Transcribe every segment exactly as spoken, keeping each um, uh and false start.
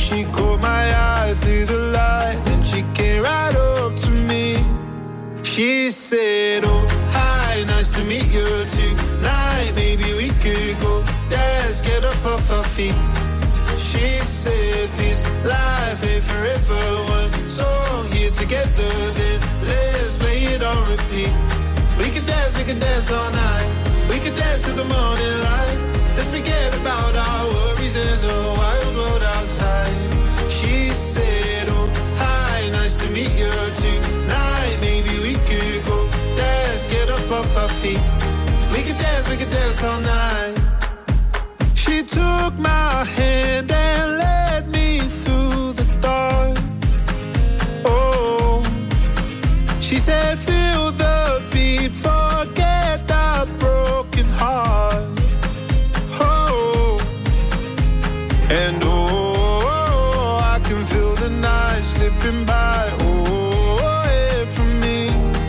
She caught my eye through the light, and she came right up to me. She said, oh, hi, nice to meet you tonight. Maybe we could go dance, get up off our feet. She said, this life ain't forever. One song here together, then let's play it on repeat. We could dance, we could dance all night. We could dance to the morning light. Let's forget about our worries in the wild world outside. She said, oh, hi, nice to meet you tonight. Maybe we could go dance, get up off our feet. We could dance, we could dance all night. She took my hand and led me through the dark. Oh, she said, feel the beat, forget that broken heart. Oh, and oh, I can feel the night slipping by. Oh, away from me.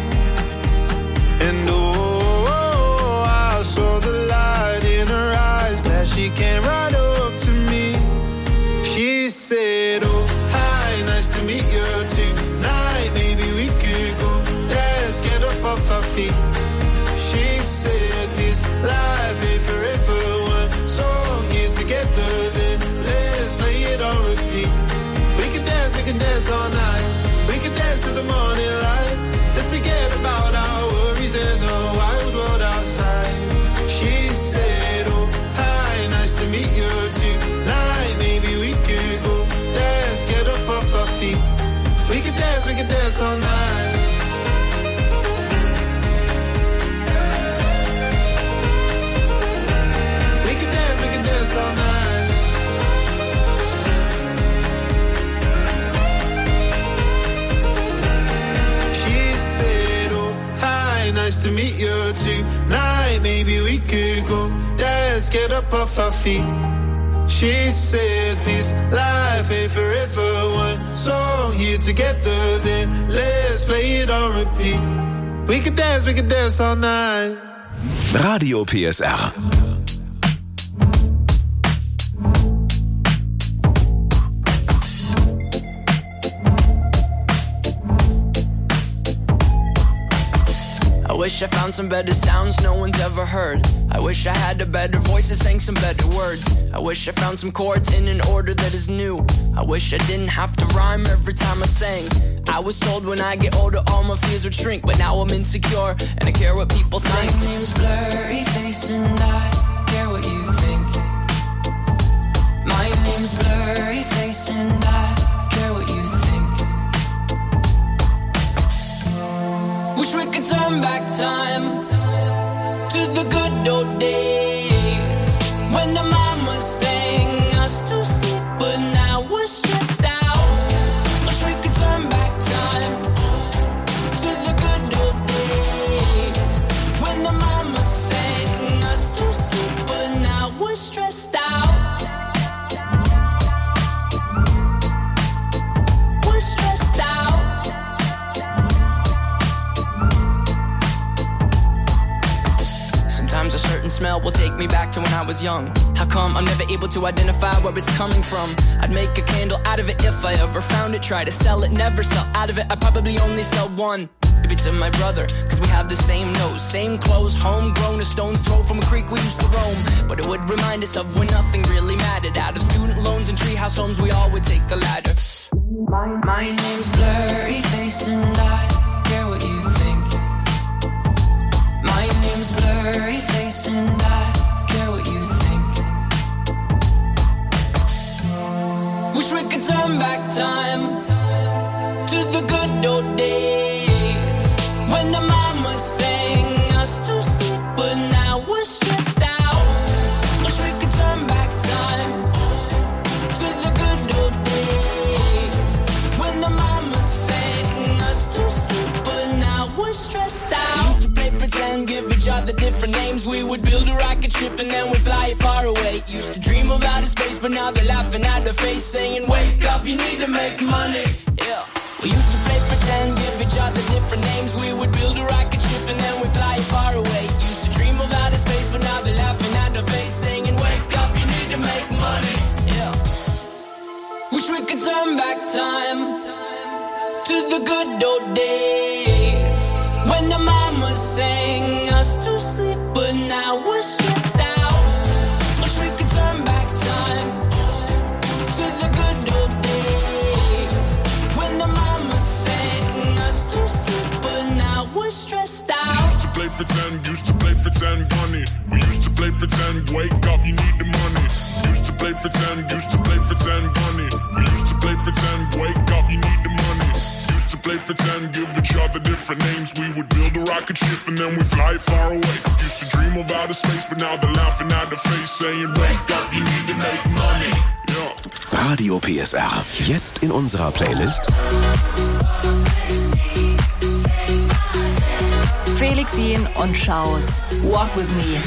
And oh, I saw the light in her eyes. Glad she came right up to me. She said, oh, hi, nice to meet you tonight. Maybe we could go dance, get up off our feet. She said, this life ain't forever. One song here together, then let's play it on repeat. We can dance, we can dance all night. We can dance to the morning light. Let's forget about our worries and the wild world outside. She said, oh, hi, nice to meet you tonight. Maybe we could go dance, get up off our feet. We can dance, we can dance all night. We can dance, we can dance all night. She said, oh, hi, nice to meet you tonight. Maybe we could go dance, get up off our feet. She said, this life ain't forever. One song here together, then let's play it on repeat. We can dance, we can dance all night. Radio P S R. I wish I found some better sounds no one's ever heard. I wish I had a better voice that sang some better words. I wish I found some chords in an order that is new. I wish I didn't have to rhyme every time I sang. I was told when I get older all my fears would shrink, but now I'm insecure and I care what people think. My name's Blurry Face and I care what you think. My name's Blurry Face and I care what you think. Wish we could turn back time to the good old days when the mama sang us to sleep, but now we're stressed out. Wish we could turn back time to the good old days when the mama sang us to sleep, but now we're stressed out. We're stressed out. Sometimes a certain smell will take me back to when I was young. How come I'm never able to identify where it's coming from? I'd make a candle out of it if I ever found it. Try to sell it, never sell out of it. I'd probably only sell one. Maybe to my brother, cause we have the same nose, same clothes, homegrown, a stone's throw from a creek we used to roam. But it would remind us of when nothing really mattered. Out of student loans and treehouse homes, we all would take a ladder. My, my name's Blurry Face and I care what you think. My name's Blurry Face and I care what you think. Wish we could turn back time to the good old days when the mama sang us to sleep, but now we're stressed out. Wish we could turn back time to the good old days when the mama sang us to sleep, but now we're stressed out. Used to play pretend, give each other different names. We would build a rocket ship and then we'd fly it far away. Used to dream of outer space, but now they're laughing at the face, saying, wake up, you need to make money. Yeah. We used to play pretend, give each other different names. We would build a rocket ship and then we'd fly it far away. Used to dream of outer space, but now they're laughing at the face, saying, wake up, you need to make money. Yeah. Wish Wish we could turn back time to the good old days when the mama sang us to sleep, but now we're stressed out. Wish we could turn back time to the good old days when the mama sang us to sleep, but now we're stressed out. We used to play pretend, used to play pretend, bunny. We used to play pretend, wake up, you need the money. Used to play pretend, used to play pretend, bunny. We used to play pretend, wake up, you need the money. Used to play pretend, give each other different names. We would build a rocket ship and then we fly far away. Used to dream of outer space, but now they're laughing at the face, saying, wake up, you need to make money. Yeah. Radio P S R. Jetzt in unserer Playlist Felix Jähn und Schaus. Walk with me.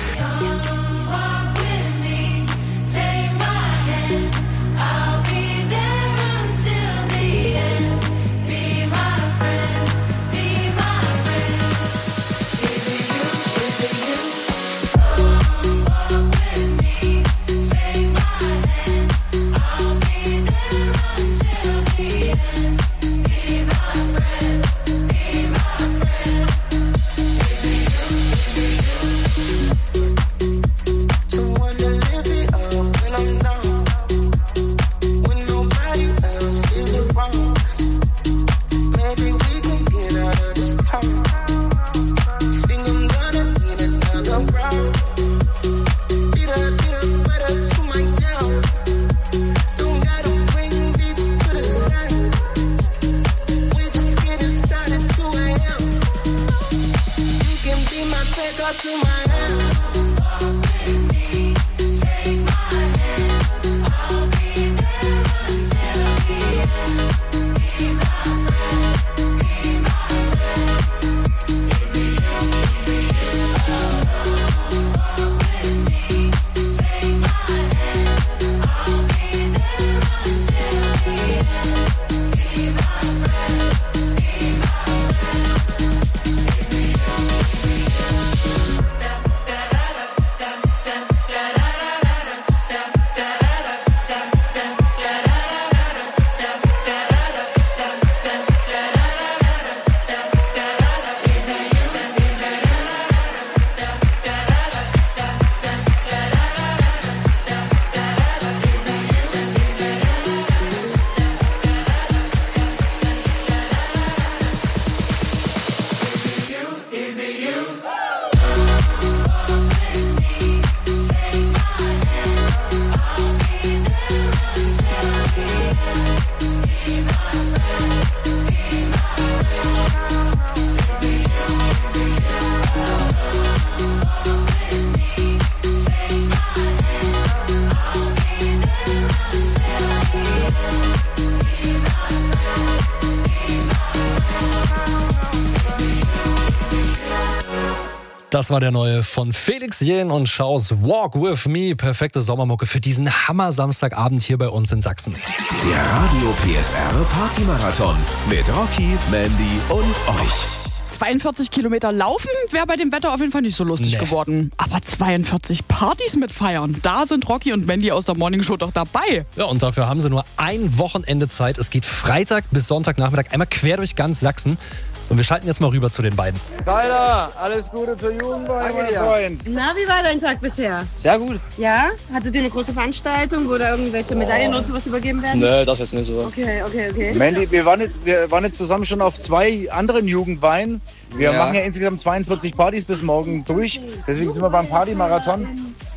Das war der neue von Felix Jähn und Schaus Walk With Me. Perfekte Sommermucke für diesen Hammer-Samstagabend hier bei uns in Sachsen. Der Radio P S R Party-Marathon mit Rocky, Mandy und euch. zweiundvierzig Kilometer laufen wäre bei dem Wetter auf jeden Fall nicht so lustig nee. geworden. Aber zweiundvierzig Partys mitfeiern, da sind Rocky und Mandy aus der Morning Show doch dabei. Ja, und dafür haben sie nur ein Wochenende Zeit. Es geht Freitag bis Sonntagnachmittag einmal quer durch ganz Sachsen. Und wir schalten jetzt mal rüber zu den beiden. Tyler, alles Gute zur Jugend, mein Freund. Na, wie war dein Tag bisher? Sehr gut. Ja? Hattet ihr eine große Veranstaltung, wo da irgendwelche Medaillen oder sowas übergeben werden? Nee, das jetzt nicht so. Okay, okay, okay. Mandy, wir waren jetzt, wir waren jetzt zusammen schon auf zwei anderen Jugendweihen. Wir ja. machen ja insgesamt zweiundvierzig Partys bis morgen durch. Deswegen sind wir beim Party-Marathon.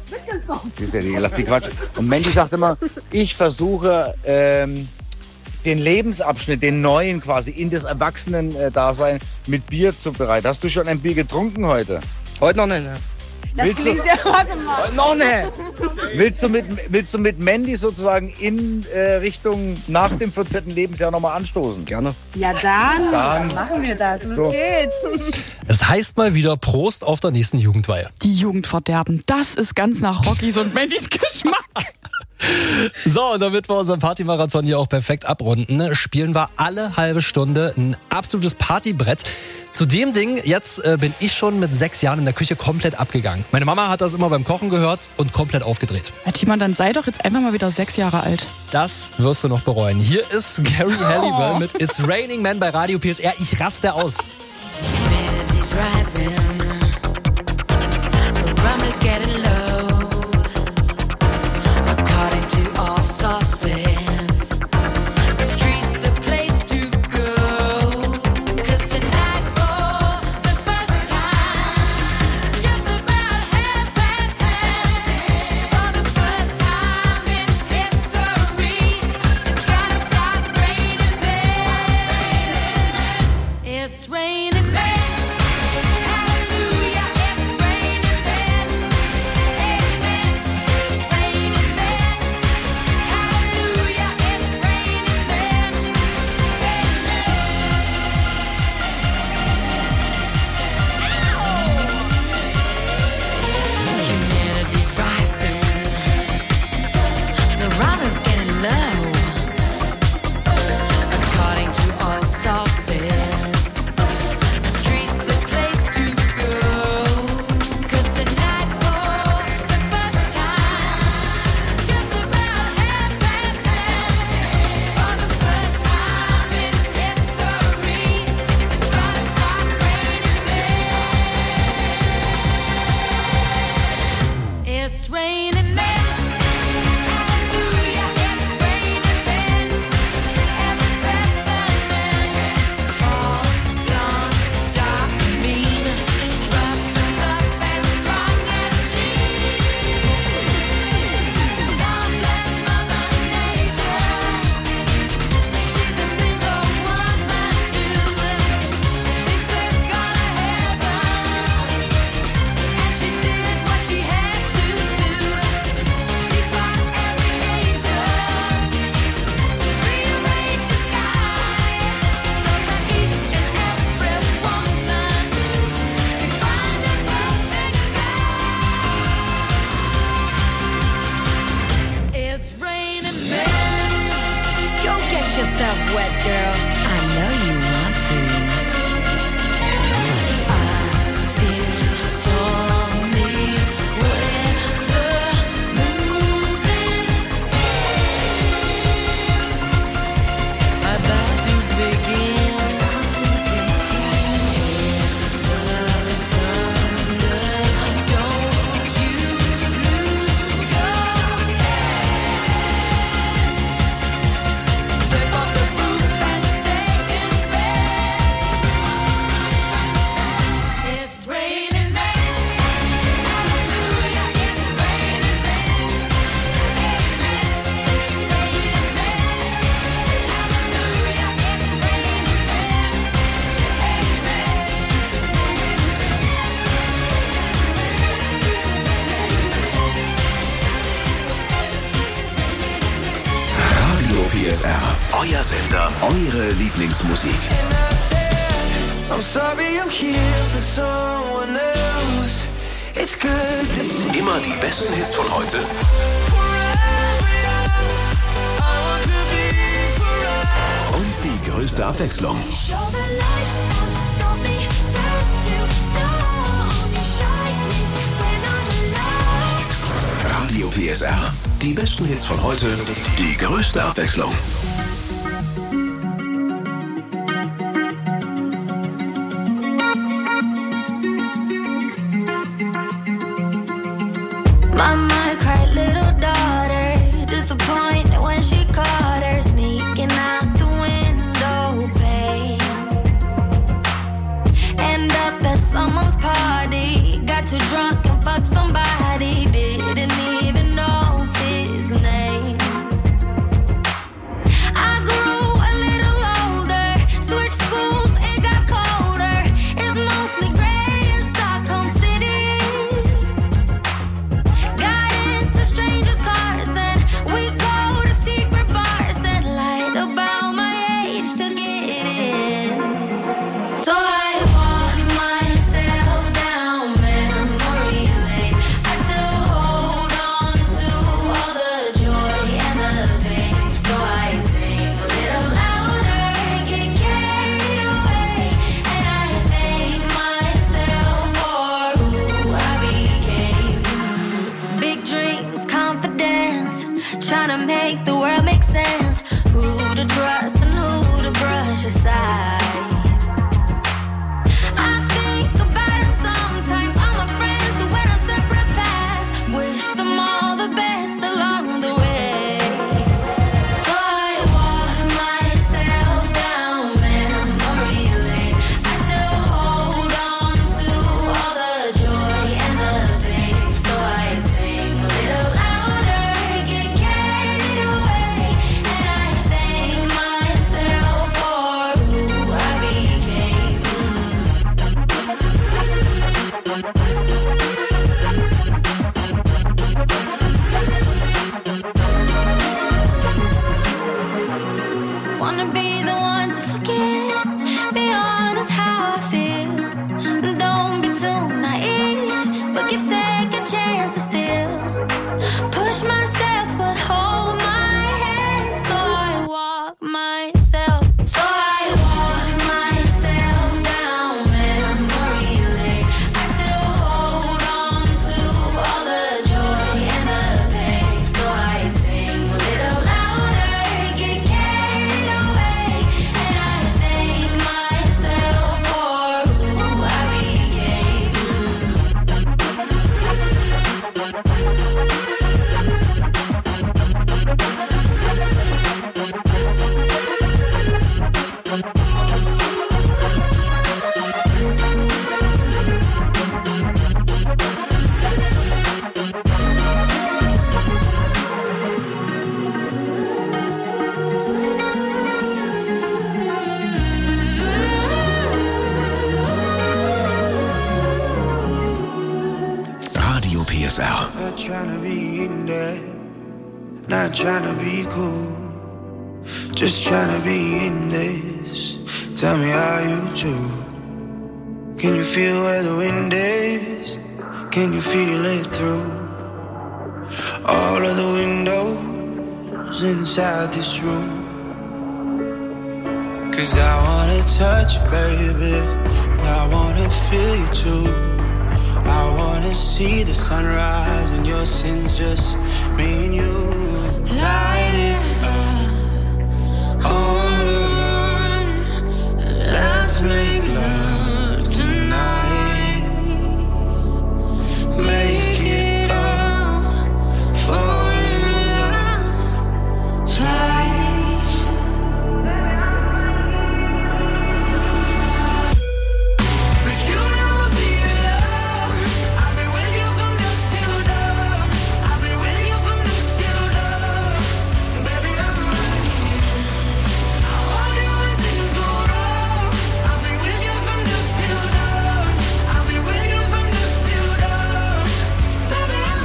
Siehst du, die, lass die Quatsch. Und Mandy sagt immer, ich versuche... Ähm, den Lebensabschnitt, den neuen quasi, in das Erwachsenen-Dasein mit Bier zu bereiten. Hast du schon ein Bier getrunken heute? Heute noch nicht, ne? Das willst klingt du, ja, warte mal. Heute noch nicht. Willst du mit, willst du mit Mandy sozusagen in äh, Richtung nach dem vierzehnten Lebensjahr nochmal anstoßen? Gerne. Ja, dann, dann, dann machen wir das. Los so. geht's. Es heißt mal wieder Prost auf der nächsten Jugendweihe. Die Jugend verderben, das ist ganz nach Rockys und Mandys Geschmack. So, und damit wir unseren Partymarathon hier auch perfekt abrunden, spielen wir alle halbe Stunde ein absolutes Partybrett. Zu dem Ding, jetzt äh, bin ich schon mit sechs Jahren in der Küche komplett abgegangen. Meine Mama hat das immer beim Kochen gehört und komplett aufgedreht. Ja, Timon, dann sei doch jetzt einfach mal wieder sechs Jahre alt. Das wirst du noch bereuen. Hier ist Gary oh. Halliwell mit It's Raining Men bei Radio P S R. Ich raste aus. It's raining men. yourself wet, girl. I know you want to. I feel strongly when the moving about to begin. Don't you lose your rip off the roof and stay in bed. It's raining men. Hallelujah, it's raining men. Amen. It's raining men. Hallelujah, it's raining Radio P S R, euer Sender, eure Lieblingsmusik. I'm sorry I'm here for someone else. It's good to see. Immer die besten Hits von heute und die größte Abwechslung. Radio P S R, die besten Hits von heute, die größte Abwechslung. Mama cried, little daughter, disappointed when she caught her sneaking out the window pane. End up at someone's party, got too drunk and fucked somebody, didn't even know his name. I grew a little older, switched schools, it got colder. It's mostly gray in Stockholm City. Got not trying to be in there, not trying to be cool, just trying to be in this. Tell me how you do. Can you feel where the wind is? Can you feel it through all of the windows inside this room? Cause I wanna touch you, baby, and I wanna feel you too. I wanna see the sunrise and your sins, just me and you. Light it up on the run. Let's make love tonight. Make it up, fall in love twice. But you never be alone. I've been with you from dusk till dawn. I've been with you from dusk till dawn. Baby, I'm ready. I want you when things go wrong. I've been with you from dusk till dawn. I've been with you from dusk till dawn. Baby, I'm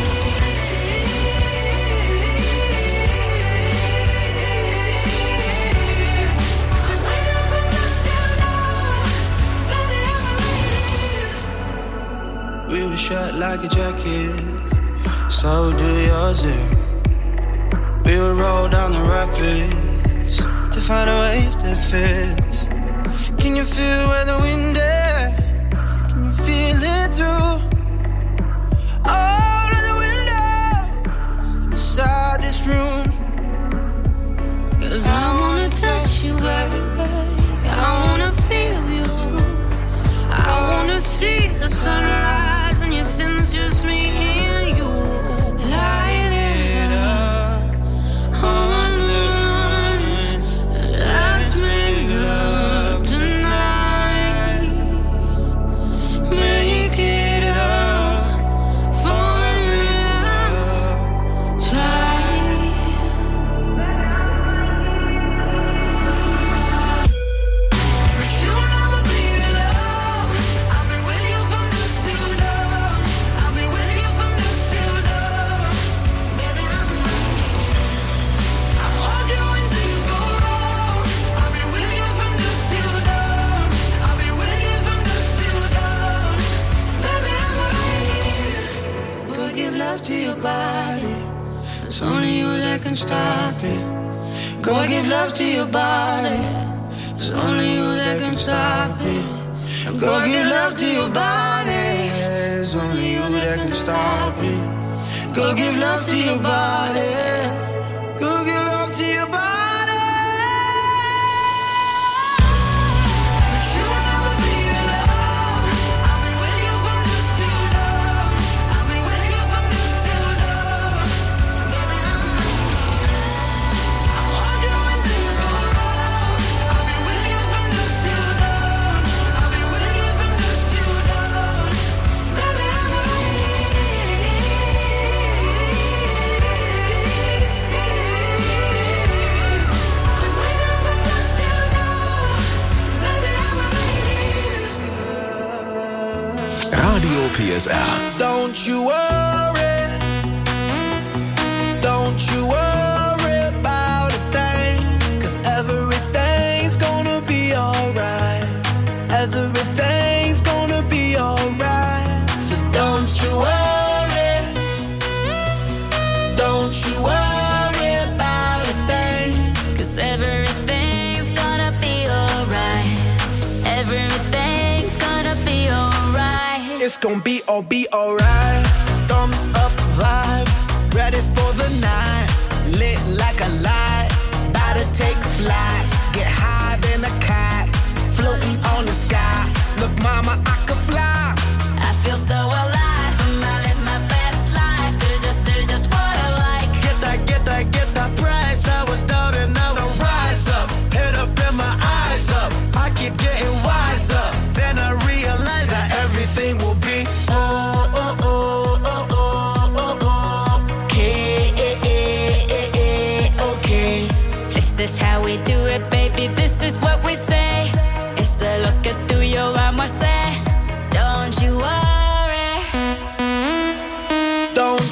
ready. We were shut like a jacket, so do yours. There. We would roll down the rapids to find a wave that fits. Can you feel where the wind is? Can you feel it through all of the windows inside this room? Cause I wanna touch you, baby. I wanna feel you too. I wanna see the sunrise and your sins, just me and you. Light it up on the run. Let's make love tonight. Make it up, fall in love twice. But you never be alone. I've been with you from dusk till dawn. I've been with you from dusk till dawn. Baby, I'm ready. I want you when things go wrong. I've been with you from dusk till dawn. I've been with you from dusk till dawn. Baby, I'm ready. Go give love to your body. It's only you that can stop it. Go give love to your body. It's only you that can stop it. Go give love to your body. It's only you that can stop it. Go give love to your body. Go give love to your body. But you never be alone. I've been with you from dusk till dawn. I've been with you from dusk till dawn. Baby, I'm ready. I want you when things go wrong. I've been with you from dusk till dawn. I've been with you from dusk till dawn. Baby, I'm Radio P S R. Don't you worry, don't you worry about a thing, 'cause everything's gonna be alright. Everything's gonna be alright. So don't you worry, don't you worry about a thing, 'cause everything's gonna be alright. Everything's gonna be alright. It's gonna be all be alright. Thumbs up vibe, ready for the night. Lit like a light, about to take flight. Get high than a cat, floating on the sky. Look, mama, I could fly. I feel so alive. I live my best life. Do just, do just what I like. Get that, get that, get that price. I was down and now I rise up. Head up and my eyes up. I keep getting wiser. Then I realize that everything will be oh, oh, oh, oh, oh, oh, oh. Okay, okay. This is how we do it, baby. This is what we say. It's a look at through your eyes, say. Don't you worry. Don't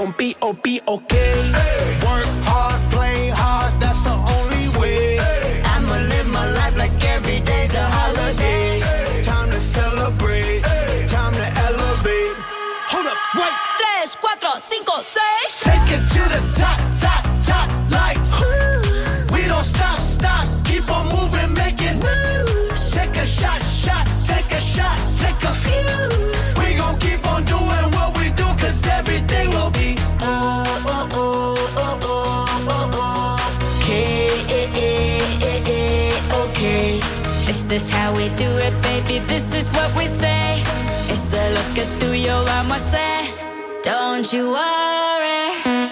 gon' be, oh, be okay. Hey. Work hard, play hard, that's the only way. Hey. I'ma live my life like every day's a holiday. Hey. Time to celebrate, hey. Time to elevate. Hold up, wait. Tres, cuatro, cinco, seis. Take it to the top, top, top, like ooh. We don't stop, stop, keep on moving, make it moves. Take a shot, shot, take a shot, take a few. We gon' keep on doing what we do, cause everything will be oh, oh, oh, oh, oh, oh, oh. Okay, eh, eh, eh, eh, okay. This is how we do it, baby, this is what we say. It's a look at through your armor, say. Don't you worry.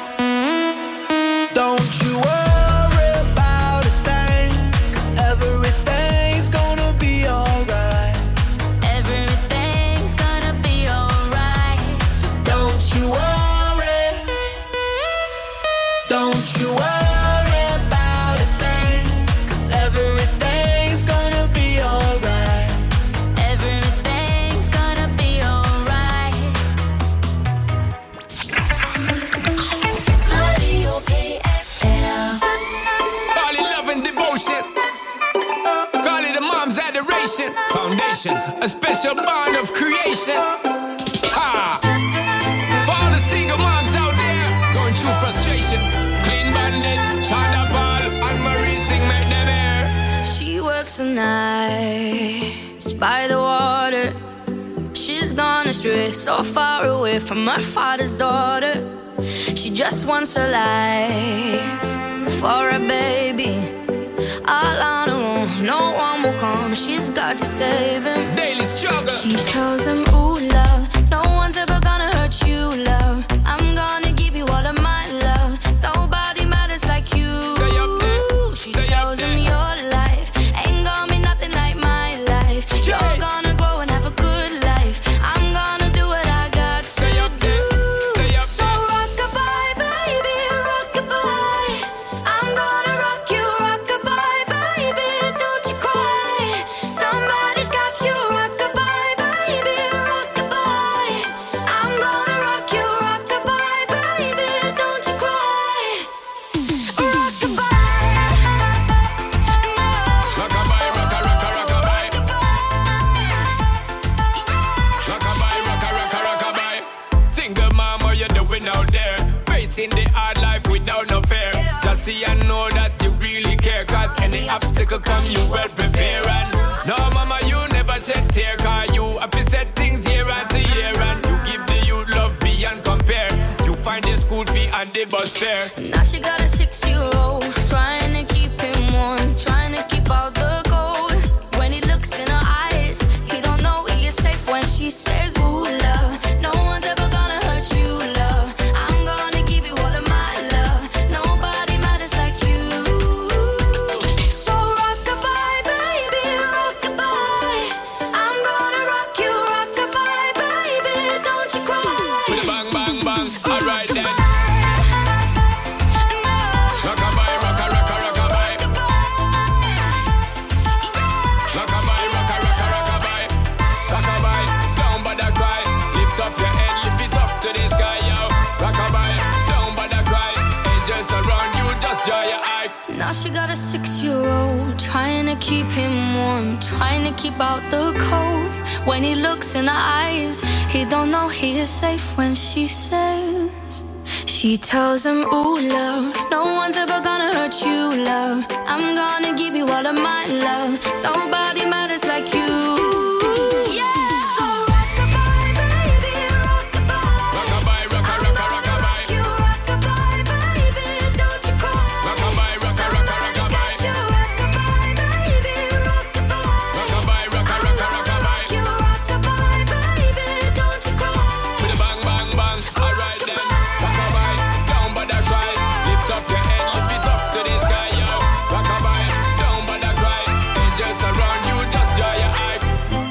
Don't you worry about a thing, cause everything's gonna be alright. Everything's gonna be alright. So don't you worry. Don't you worry about a thing, cause everything's gonna be alright. Everything's gonna be alright. Radio P S L. Call it love and devotion. Call it a mom's adoration. Foundation, a special bond of creation. Ah. For all the single moms out there going through frustration. Clean Bandit, China Paul, and Marie thing make them air. She works the nights by the water. She's gone astray, so far away from her father's daughter. She just wants her life for a baby. All on her own, no one will come. She's got to save him. Daily struggle. She tells him, ooh, love, no one's ever gonna hurt you, love. I'm gonna give you all of my love. Nobody matters like you. Stay up there. She Stay tells up him there. your life ain't gonna be nothing like my life. You're Yeah. gonna grow and have a good life. I'm gonna do what I got to Stay up do. there. Stay up So there. rock-a-bye, baby, rock-a-bye. I'm gonna rock you, rock-a-bye, baby, don't you cry. Somebody's got you, rock-a-bye, baby, rock-a-bye. I'm gonna rock you, rock-a-bye, baby, don't you cry. Rock-a-bye, no. Rockabye, rocka, rocka, rockabye. Rockabye, rocka, rocka, rockabye. Single mom, what you doing out there? Facing the hard life without no fear. Just see and know that you really care. Cause any obstacle come, you well prepare. And no, mama, you never shed tear. Cause you have to set things year after year. And you give the youth love beyond compare. You find the school fee and the bus fare. Now she got a six-year-old, trying to keep him warm, trying to keep out the cold. When he looks in her eyes, he don't know he is safe when she says, ooh, love, no one's ever gonna hurt you, love. I'm gonna give you all of my love. Nobody matters like you. So rock-a-bye, baby, rock-a-bye. I'm gonna rock you, rock-a-bye, baby, don't you cry. With a bang, bang, bang. Alright then. Rockabye, rocka, rocka, rockabye. Rockabye, rocka, rocka, rockabye. Rockabye, don't bother cry. Lift up your head, lift it up to the sky, yo. Rockabye, don't bother cry. Angels around you, just dry your eye. Now she got a six-year-old, trying to keep him warm, trying to keep out the cold. When he looks in her eyes, he don't know he is safe when she says. She tells him, ooh, love, no one's ever gonna hurt you, love. I'm gonna give you all of my love. Nobody matters like you. Yeah. So rock-a-bye, baby, rock-a-bye. Rockabye, rocka, rocka, rockabye. You rock-a-bye, baby, don't you cry. Rockabye, rocka, rocka, rockabye. You rock-a-bye, baby, rock-a-bye. Rockabye, rocka, rocka, rockabye. You rock-a-bye, baby, don't you cry. With a bang, bang, bang. Alright then. Rockabye, don't bother cry. Lift up your head, lift it up to the sky, yo. Rockabye, don't bother cry. Angels around you, just dry your eye.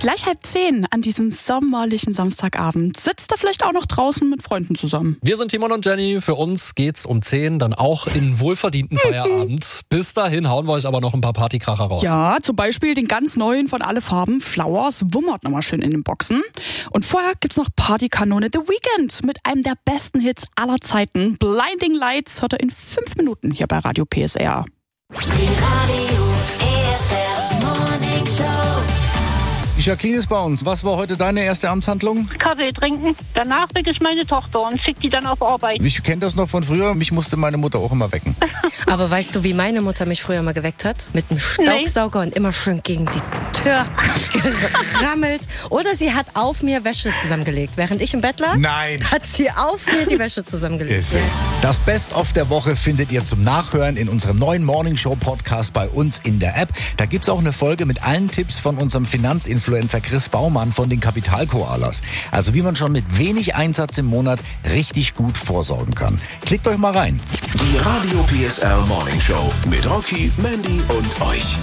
Gleich halb zehn an diesem sommerlichen Samstagabend sitzt er vielleicht auch noch draußen mit Freunden zusammen. Wir sind Timon und Jenny. Für uns geht's um zehn dann auch in wohlverdienten Feierabend. Bis dahin hauen wir euch aber noch ein paar Partykracher raus. Ja, zum Beispiel den ganz neuen von Alle Farben, Flowers, wummert nochmal schön in den Boxen. Und vorher gibt's noch Partykanone The Weeknd mit einem der besten Hits aller Zeiten. Blinding Lights hört er in fünf Minuten hier bei Radio P S R. Die Radio P S R Morning Show. Die Jacqueline ist bei uns. Was war heute deine erste Amtshandlung? Kaffee trinken. Danach wecke ich meine Tochter und schicke die dann auf Arbeit. Ich kenne das noch von früher. Mich musste meine Mutter auch immer wecken. Aber weißt du, wie meine Mutter mich früher mal geweckt hat? Mit einem Staubsauger nee. und immer schön gegen die Tür gerammelt. Oder sie hat auf mir Wäsche zusammengelegt. Während ich im Bett lag, Nein. hat sie auf mir die Wäsche zusammengelegt. Ja. Das Best-of der Woche findet ihr zum Nachhören in unserem neuen Morning Show Podcast bei uns in der App. Da gibt's auch eine Folge mit allen Tipps von unserem Finanzinfluencer Chris Baumann von den Kapitalkoalas. Also wie man schon mit wenig Einsatz im Monat richtig gut vorsorgen kann. Klickt euch mal rein. Die Radio P S R Morning Show mit Rocky, Mandy und euch.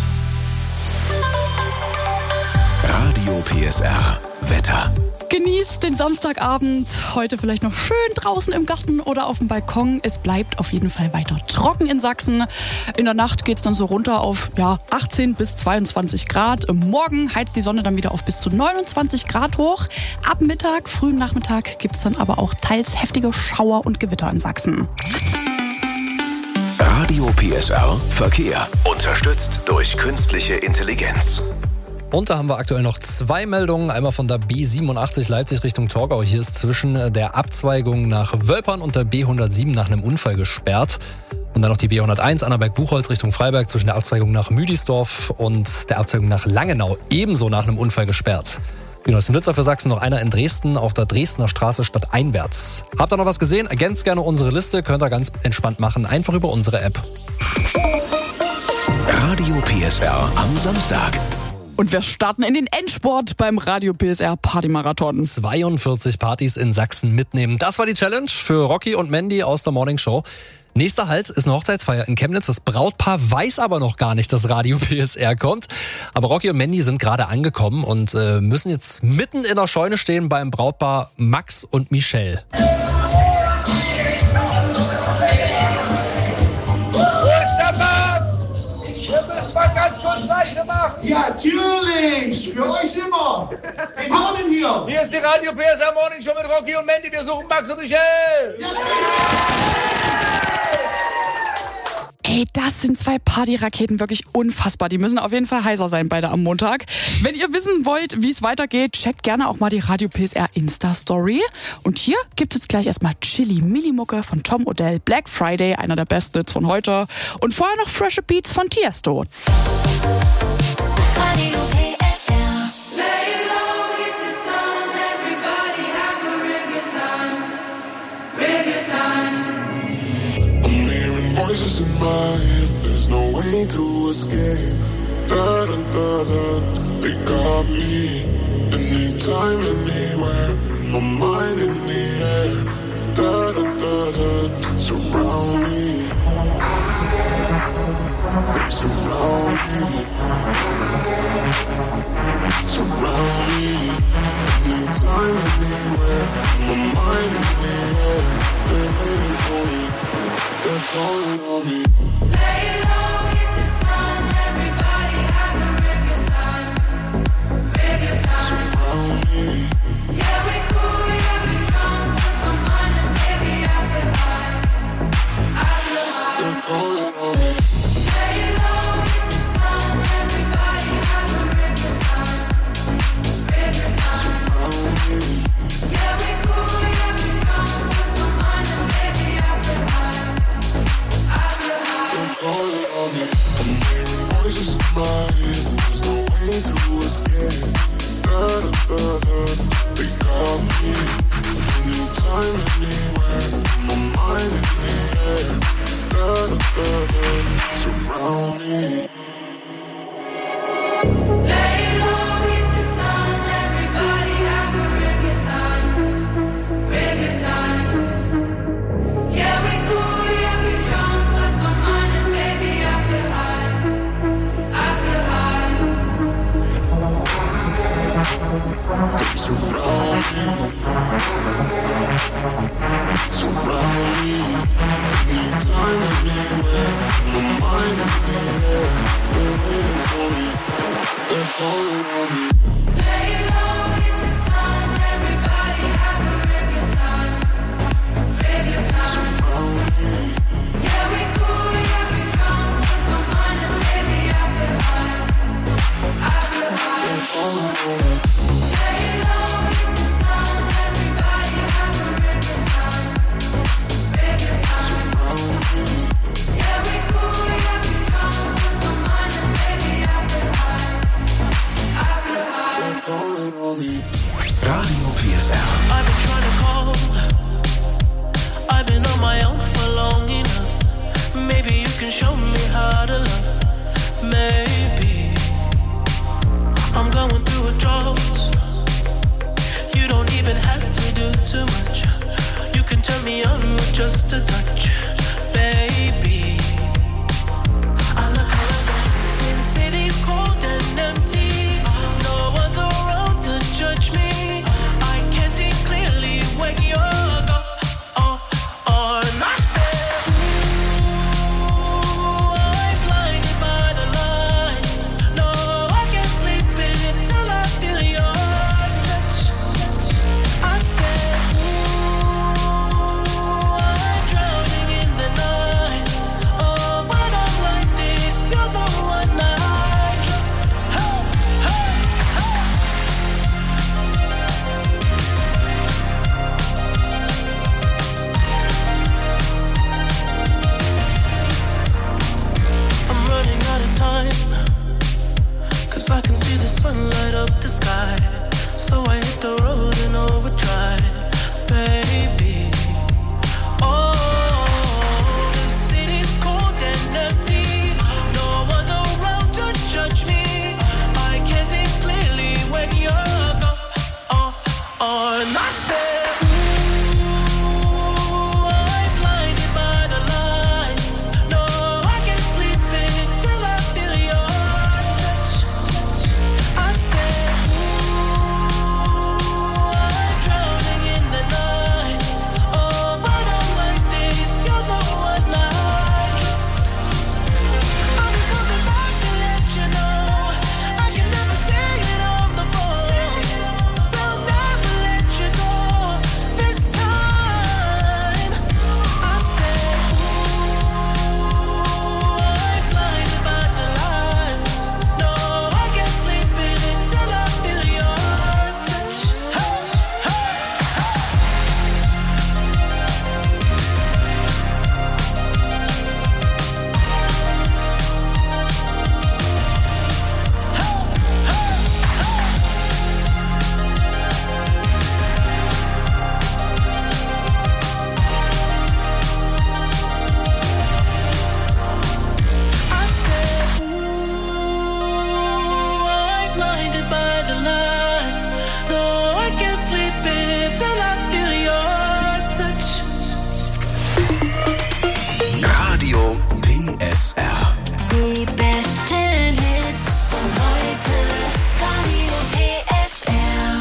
Radio P S R Wetter. Genießt den Samstagabend, heute vielleicht noch schön draußen im Garten oder auf dem Balkon. Es bleibt auf jeden Fall weiter trocken in Sachsen. In der Nacht geht es dann so runter auf ja, achtzehn bis zweiundzwanzig Grad. Morgen heizt die Sonne dann wieder auf bis zu neunundzwanzig Grad hoch. Ab Mittag, frühen Nachmittag gibt es dann aber auch teils heftige Schauer und Gewitter in Sachsen. Radio P S R Verkehr. Unterstützt durch künstliche Intelligenz. Und da haben wir aktuell noch zwei Meldungen. Einmal von der B siebenundachtzig Leipzig Richtung Torgau. Hier ist zwischen der Abzweigung nach Wölpern und der B hundertsieben nach einem Unfall gesperrt. Und dann noch die B hunderteins Annaberg-Buchholz Richtung Freiberg zwischen der Abzweigung nach Müdisdorf und der Abzweigung nach Langenau. Ebenso nach einem Unfall gesperrt. Genau, ist im Blitzer für Sachsen noch einer in Dresden auf der Dresdner Straße stadteinwärts. Habt ihr noch was gesehen? Ergänzt gerne unsere Liste. Könnt ihr ganz entspannt machen. Einfach über unsere App. Radio P S R am Samstag. Und wir starten in den Endsport beim Radio P S R Partymarathon. zweiundvierzig Partys in Sachsen mitnehmen. Das war die Challenge für Rocky und Mandy aus der Morning Show. Nächster Halt ist eine Hochzeitsfeier in Chemnitz. Das Brautpaar weiß aber noch gar nicht, dass Radio P S R kommt. Aber Rocky und Mandy sind gerade angekommen und äh, müssen jetzt mitten in der Scheune stehen beim Brautpaar Max und Michelle. Ja, natürlich, für euch immer. Wen haben wir denn hier? Hier ist die Radio P S R Morning Show mit Rocky und Mandy. Wir suchen Max und Michelle. Ja. Ey, das sind zwei Partyraketen, wirklich unfassbar. Die müssen auf jeden Fall heißer sein beide am Montag. Wenn ihr wissen wollt, wie es weitergeht, checkt gerne auch mal die Radio P S R Insta-Story. Und hier gibt es jetzt gleich erstmal Chili Millimucke von Tom Odell, Black Friday, einer der besten Hits von heute. Und vorher noch frische Beats von Tiesto. Radio P S R. Voices in my head, there's no way to escape. Da da da da, they got me. Anytime, anywhere, my mind in the air. Da da da da, surround me. They surround me. Surround me. Anytime, anywhere, my mind in the air. They're waiting for me. They're calling on me. Lay low, hit the sun. Everybody have a real good time. Real good time. Surround me. Yeah, we cool, yeah, we drunk. Lost my mind and baby, I feel high. I feel high. They're calling on me. Lay low, hit the sun. Everybody have a real good time. Real good time. Surround me. Yeah, we cool, yeah, we drunk. Lost my mind and baby, I feel high. Calling on me. I'm hearing voices in my head. There's no way to escape. Da da da da, they got me. Anytime, anywhere, my mind in the air. Da da da da, surround me. Lay low, hit the sun. Everybody have a real good time. Real good time. Yeah, we cool, yeah, we drunk. Lost my mind and baby, I feel high. surround me, surround me. Anytime, anywhere, my mind is clear. They're waiting for me, they're calling on me. Lay low in the sun, everybody have a real good time, real good time. Surround me. Yeah, we cool, yeah, we drunk, lost my mind and baby I feel high, I feel high. They're calling on me. Lay low in the sun, everybody have a real good time, real good time. Surround me. Yeah, we cool, yeah, we drunk, lost my mind and baby I feel high, I feel high. They're calling on me. Radio P S R. I've been trying to call. I've been on my own for long enough. Maybe you can show me how to love. Maybe I'm going through a drought. You don't even have to do too much. You can turn me on with just a touch, baby. I look around, since city's cold and empty. No one's around to judge me. I can see clearly when you're gone. Oh, oh, and I said, ooh, I'm blinded by the lights. No, I can't sleep until I feel your touch. I said, ooh, I'm drowning in the night. Oh, when I'm like this, you're the one I trust. Hey, hey, hey. I'm running out of time, 'cause I can see the sun light up the sky. So I hit the road in overdrive, baby. Oh, the city's cold and empty. No one's around to judge me. I can see clearly when you're gone. Oh, oh, and I said, ooh, I'm blinded by the lights. No, I can't sleep until I feel your touch. I said, ooh, I'm drowning in the night. Oh, when I'm like this, you're the one I trust. I'm just coming back to let you know I can never say it on the phone. They'll never let you go this time. I said, ooh, I'm blinded by the lights. No, I can't sleep until I feel your touch. Hey, hey, I said, ooh, I'm blinded by the lights. No, I can't sleep until I feel your touch. Radio P S R. Die besten Hits von heute, Radio P S R.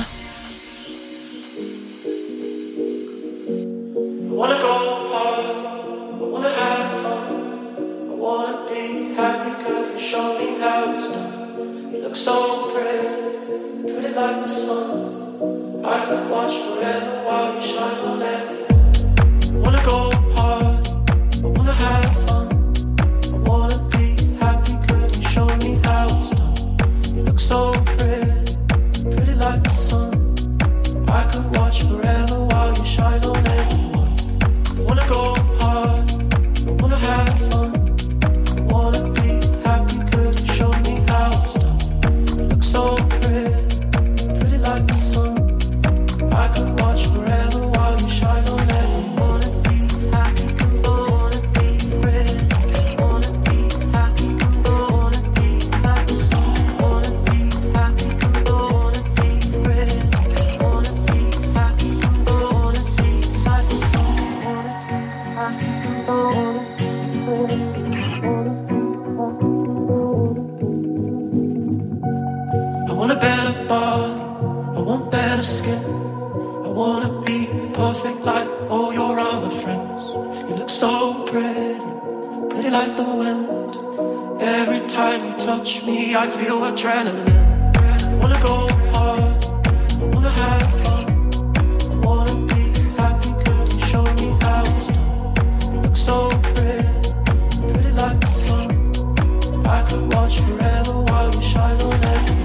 I wanna go hard, I wanna have fun, I wanna be happy, could you show me how it's done? You look so pretty, pretty like the sun. I could watch forever while you shine on everyone. I wanna go hard, I wanna have fun, I wanna be happy, could you show me how it's done? You look so pretty, pretty like the sun. I could watch forever while you shine on everyone. I wanna go hard, I wanna have fun, I wanna be happy, could you show me how it's done? You look so pretty, pretty like the sun. I could watch forever while you shine on everyone. Wanna be happy, wanna be pretty, wanna be happy, wanna be like the sun. Wanna be happy, wanna be pretty, wanna be happy, wanna be like the sun. I want a better body, I want better better skin. I wanna be perfect like all your other friends. You look so pretty, pretty like the wind. Every time you touch me, I feel adrenaline. I wanna go hard, I wanna have fun. I wanna be happy, could you show me how it's done? You look so pretty, pretty like the sun. I could watch forever while you shine on everyone.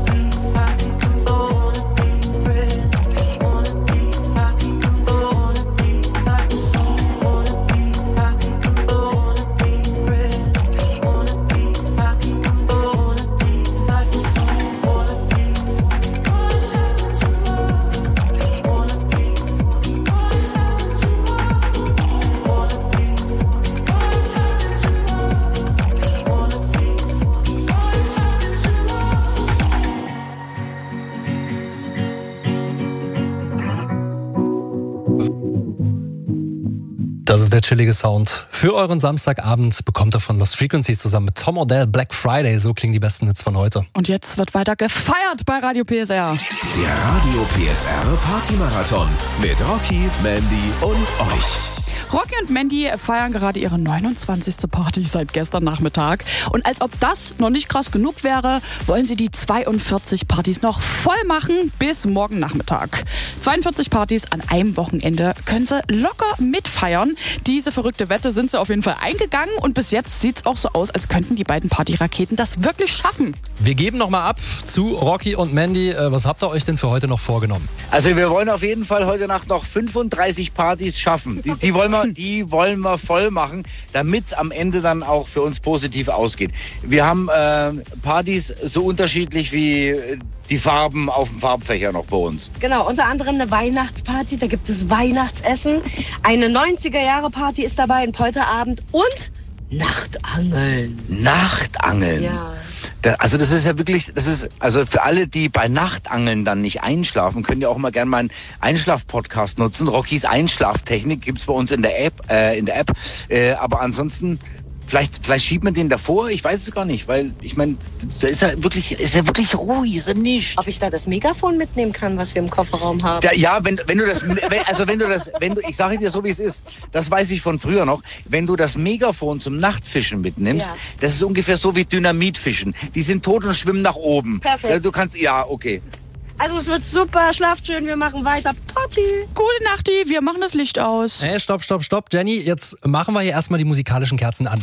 Das ist der chillige Sound. Für euren Samstagabend bekommt ihr von Lost Frequencies zusammen mit Tom Odell Black Friday. So klingen die besten Hits von heute. Und jetzt wird weiter gefeiert bei Radio P S R. Der Radio P S R Party-Marathon mit Rocky, Mandy und euch. Rocky und Mandy feiern gerade ihre neunundzwanzigste Party seit gestern Nachmittag. Und als ob das noch nicht krass genug wäre, wollen sie die zweiundvierzig Partys noch voll machen bis morgen Nachmittag. zweiundvierzig Partys an einem Wochenende können sie locker mitfeiern. Diese verrückte Wette sind sie auf jeden Fall eingegangen und bis jetzt sieht es auch so aus, als könnten die beiden Partyraketen das wirklich schaffen. Wir geben nochmal ab zu Rocky und Mandy. Was habt ihr euch denn für heute noch vorgenommen? Also wir wollen auf jeden Fall heute Nacht noch fünfunddreißig Partys schaffen. Die, die wollen wir Die wollen wir voll machen, damit es am Ende dann auch für uns positiv ausgeht. Wir haben äh, Partys so unterschiedlich wie die Farben auf dem Farbfächer noch bei uns. Genau, unter anderem eine Weihnachtsparty, da gibt es Weihnachtsessen. Eine neunziger-Jahre-Party ist dabei, ein Polterabend und Nachtangeln. Nachtangeln? Ja. Da, also das ist ja wirklich, das ist, also für alle, die bei Nachtangeln dann nicht einschlafen, können ja auch mal gerne meinen Einschlaf-Podcast nutzen. Rockys Einschlaftechnik gibt's bei uns in der App, äh, in der App. Äh, aber ansonsten, vielleicht, vielleicht schiebt man den davor, ich weiß es gar nicht, weil ich meine, da ist er wirklich, ist er wirklich ruhig, ist er nicht. Ob ich da das Megafon mitnehmen kann, was wir im Kofferraum haben? Da, ja, wenn, wenn du das, wenn, also wenn du das, wenn du, ich sage dir so wie es ist, das weiß ich von früher noch, wenn du das Megafon zum Nachtfischen mitnimmst, ja. Das ist ungefähr so wie Dynamitfischen. Die sind tot und schwimmen nach oben. Perfekt. Du kannst, ja, okay. Also es wird super, schlaft schön, wir machen weiter Party. Gute Nacht, wir machen das Licht aus. Hey, stopp, stopp, stopp. Jenny, jetzt machen wir hier erstmal die musikalischen Kerzen an.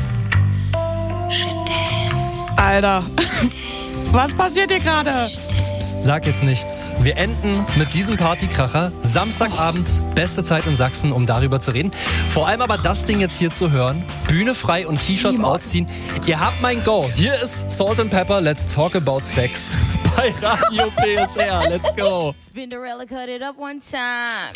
Alter, was passiert hier gerade? Sag jetzt nichts. Wir enden mit diesem Partykracher. Samstagabend, beste Zeit in Sachsen, um darüber zu reden. Vor allem aber das Ding jetzt hier zu hören. Bühne frei und T-Shirts ausziehen. Ihr habt mein Go. Hier ist Salt and Pepper, Let's Talk About Sex. Bei Radio P S R. Let's go. Spinderella cut it up one time.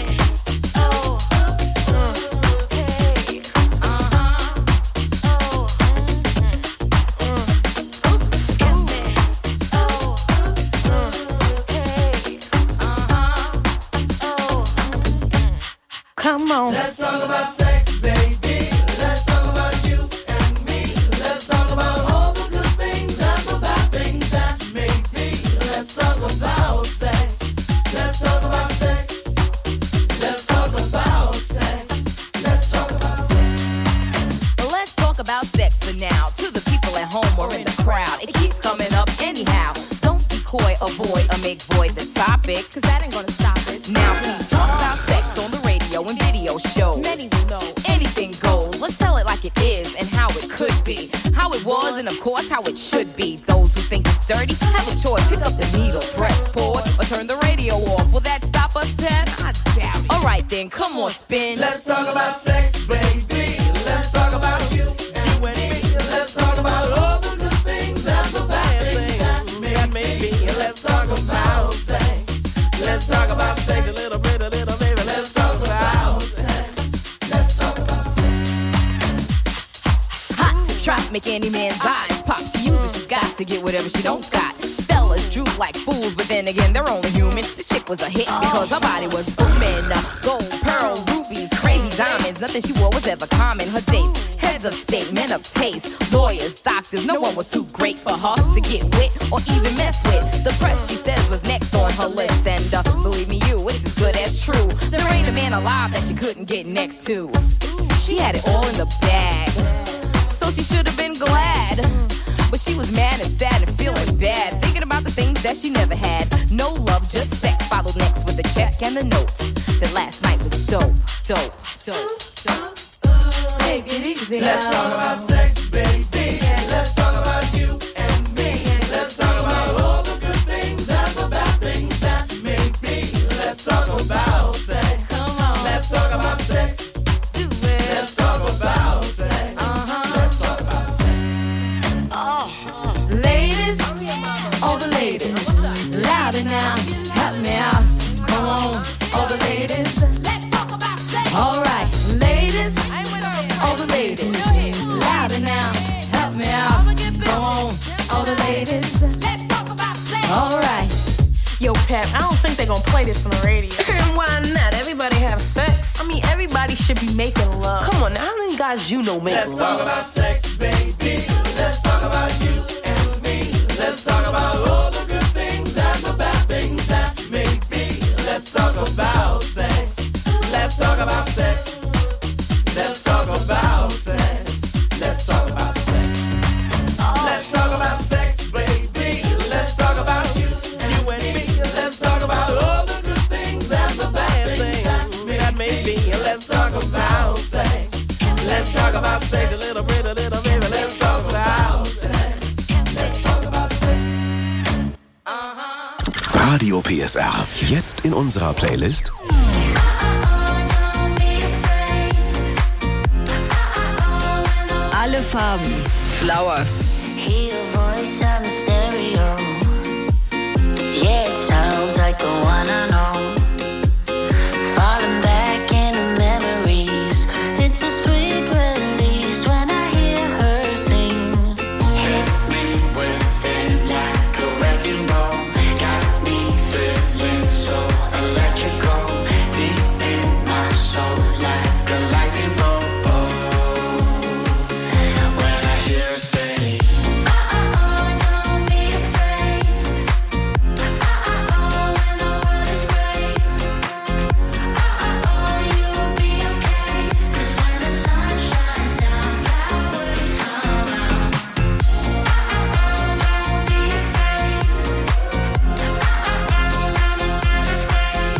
Come on. Let's talk about sex, baby. Let's talk about you and me. Let's talk about all the good things and the bad things that may be. Let's talk about sex. Let's talk about sex. Let's talk about sex. Let's talk about sex. Well, let's talk about sex for now. To the people at home or in the crowd, it keeps coming up anyhow. Don't be coy, avoid, or make void the topic, cause that ain't gonna stop it. Now please talk about sex on the radio and video shows. Many will know anything goes. Let's tell it like it is and how it could be, how it was and of course how it should be. Those who think it's dirty have a choice. Pick up the needle, press pause, or turn the radio off. Will that stop us, Pep? I doubt it. Alright then, come on, spin. Let's talk about sex, baby. Let's talk about you and me. Let's talk about all the good things and the bad things that may be. Let's talk about sex. Let's talk about sex. A little bit, a little baby. Let's talk about sex. Let's talk about sex. Hot to trap, make any man's eyes pop. She uses, she's got to get whatever she don't got. Fellas droop like fools, but then again, they're only human. The chick was a hit because her body was booming. Gold, pearl, rubies, crazy diamonds. Nothing she wore was ever common. Her dates, heads of state, men of taste, lawyers, doctors. No one was too great for her to get with or even mess with. The press, she says, was next on her list. And uh, believe me, you, it's as good as true. There ain't a man alive that she couldn't get next to. She had it all in the bag, so she should have been glad. But she was mad and sad and feeling bad, thinking about the things that she never had. No love, just sex. Followed next with the check and the note. That last night was dope, dope, dope, dope. Take it easy. Let's talk about sex, baby. Let's talk about you and me. Let's talk about all the good things and the bad things that may be. Let's talk about sex. Come on. Let's talk about sex. Do it. Let's talk about sex. Uh-huh. Let's talk about sex. Oh, ladies, all the ladies, louder now, help me out. Come on, all the ladies. Let's talk about sex. All right, ladies, all the ladies, louder now, help me out. Come on, all the ladies. Let's talk about sex. All right. Yo, Pep, I don't think they're gonna play this on the radio. Why not? Everybody have sex. I mean, everybody should be making love. Come on, now, how many guys you know make Let's love? talk about sex, baby. Let's talk about you and me. Let's talk about all the good things and the bad things that may be. Let's talk about sex. Let's talk about sex. Let's talk about sex. Let's talk about sex. Let's talk about sex, baby. Let's talk about you, you and me. Let's talk about all the good things and the bad things that may be. Let's talk about sex. Let's talk about sex a little bit, a little bit. Let's talk about sex. Let's talk about sex. Radio P S R. Jetzt in unserer Playlist. Alle Farben. Flowers. Hear a voice on the stereo. Yeah, it sounds like the one I know. Falling back into memories. It's a sweet release when I hear her sing. Hit me with it like a wrecking ball. Got me feeling so electrical. Deep in my soul like a lightning bolt. When I hear her say, don't be afraid. When the world is great. You'll be okay. 'Cause when the sun shines down, flowers come out. Don't be afraid. When the world is great.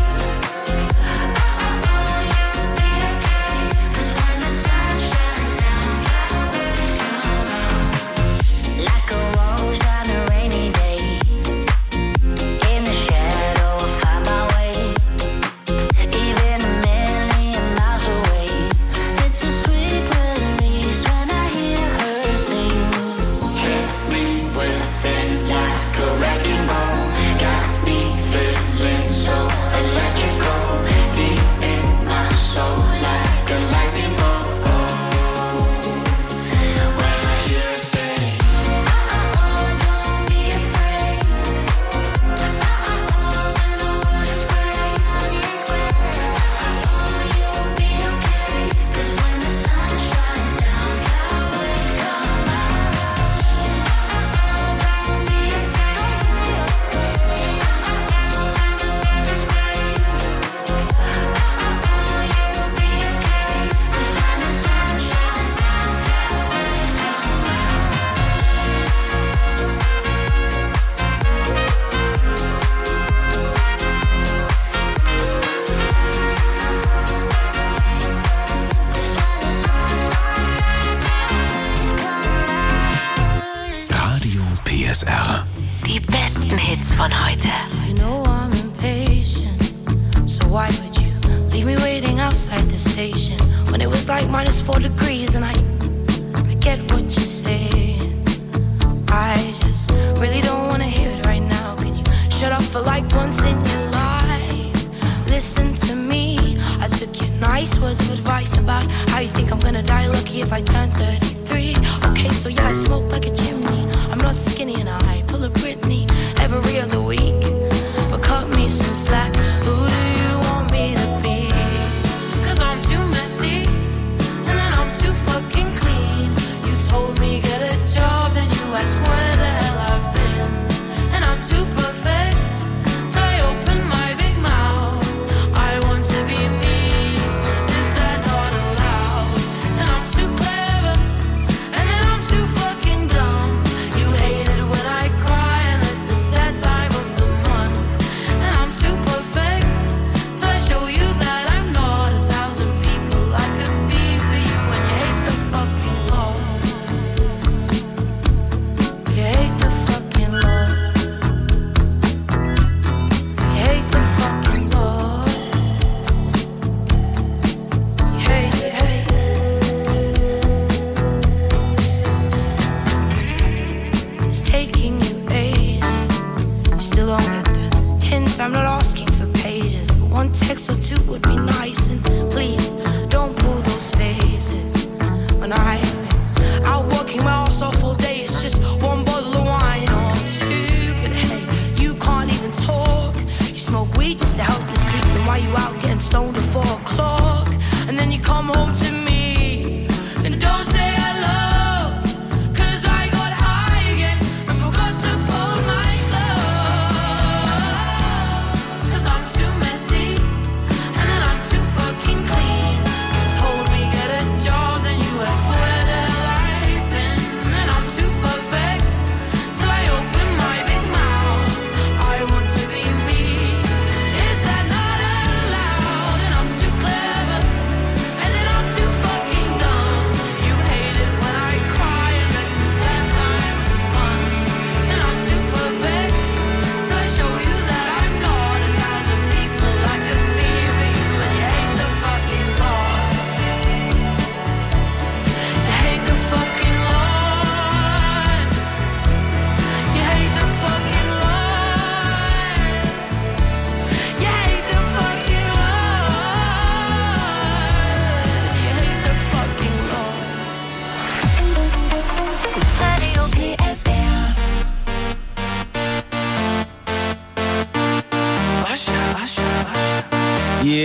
You'll be okay. 'Cause when the sun shines down, flowers come out. Like a rose on a rainy day. In the shadow, I find my way. Even a million miles away. It's a sweet release when I hear her sing. Hit me with it like a wrecking ball. Got me feeling so electrical. Deep in my soul like a lightning bolt. When I hear her say, don't be afraid. When the world is great. You'll be okay. 'Cause when the sun shines down, flowers come out. Don't be afraid. When the world is great. You'll be okay. 'Cause when the sun shines down, flowers come out. Radio P S R. Die besten Hits von heute. You know I'm impatient, so why would you leave me waiting outside the station when it was like minus four degrees? And I, I get what you're saying. I just really don't wanna hear it right now. Can you shut up for like once in your life? Listen to me. I took your nice words of advice about how you think I'm gonna die lucky if I turn thirty-three. Okay, so yeah, I smoke like a chimney. I'm not skinny and I pull a Britney. Ever realize